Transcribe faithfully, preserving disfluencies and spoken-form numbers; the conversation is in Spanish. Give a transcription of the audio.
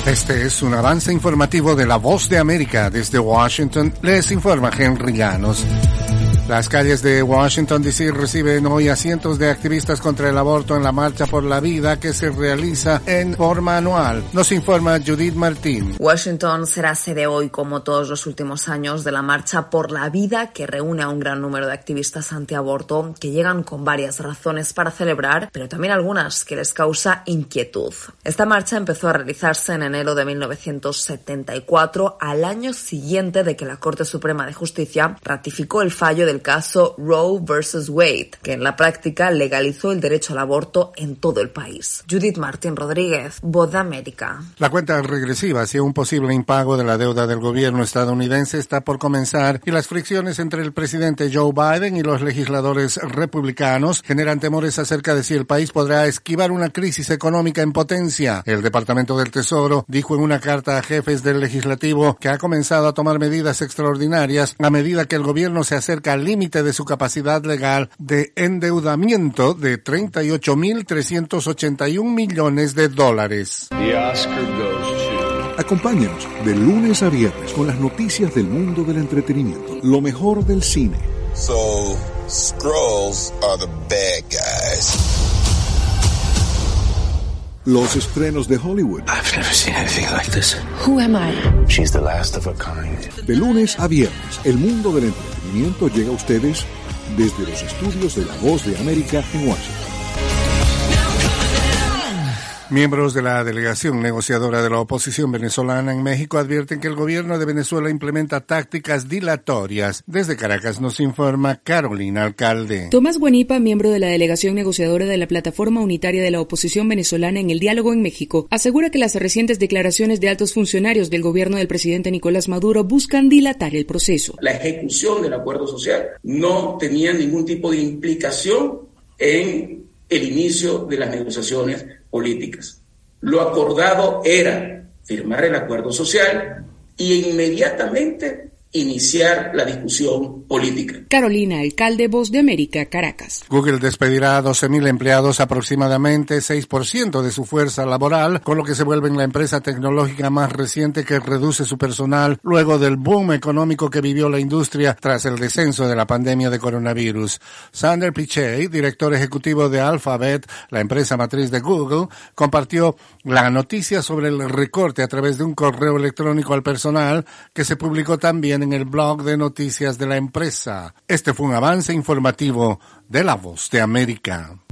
Este es un avance informativo de La Voz de América. Desde Washington les informa Henry Llanos. Las calles de Washington, D C reciben hoy a cientos de activistas contra el aborto en la Marcha por la Vida que se realiza en forma anual. Nos informa Judith Martín. Washington será sede hoy, como todos los últimos años, de la Marcha por la Vida, que reúne a un gran número de activistas antiaborto que llegan con varias razones para celebrar, pero también algunas que les causa inquietud. Esta marcha empezó a realizarse en enero de mil novecientos setenta y cuatro, al año siguiente de que la Corte Suprema de Justicia ratificó el fallo del caso Roe versus Wade, que en la práctica legalizó el derecho al aborto en todo el país. Judith Martín Rodríguez, Voz de América. La cuenta regresiva hacia un posible impago de la deuda del gobierno estadounidense está por comenzar y las fricciones entre el presidente Joe Biden y los legisladores republicanos generan temores acerca de si el país podrá esquivar una crisis económica en potencia. El Departamento del Tesoro dijo en una carta a jefes del legislativo que ha comenzado a tomar medidas extraordinarias a medida que el gobierno se acerca al límite de su capacidad legal de endeudamiento de treinta y ocho mil trescientos ochenta y un millones de dólares. The Oscar goes to... Acompáñanos de lunes a viernes con las noticias del mundo del entretenimiento, lo mejor del cine. So, Skrulls are the bad guys. Los estrenos de Hollywood. I've never seen anything like this. Who am I? She's the last of a kind. De lunes a viernes, el mundo del entretenimiento llega a ustedes desde los estudios de La Voz de América en Washington. Miembros de la delegación negociadora de la oposición venezolana en México advierten que el gobierno de Venezuela implementa tácticas dilatorias. Desde Caracas nos informa Carolina Alcalde. Tomás Guanipa, miembro de la delegación negociadora de la plataforma unitaria de la oposición venezolana en el diálogo en México, asegura que las recientes declaraciones de altos funcionarios del gobierno del presidente Nicolás Maduro buscan dilatar el proceso. La ejecución del acuerdo social no tenía ningún tipo de implicación en el inicio de las negociaciones políticas. Lo acordado era firmar el acuerdo social y inmediatamente iniciar la discusión política. Carolina Alcalde, Voz de América, Caracas. Google despedirá a doce mil empleados, aproximadamente seis por ciento de su fuerza laboral, con lo que se vuelve la empresa tecnológica más reciente que reduce su personal luego del boom económico que vivió la industria tras el descenso de la pandemia de coronavirus. Sundar Pichai, director ejecutivo de Alphabet, la empresa matriz de Google, compartió la noticia sobre el recorte a través de un correo electrónico al personal que se publicó también en el blog de noticias de la empresa. Este fue un avance informativo de La Voz de América.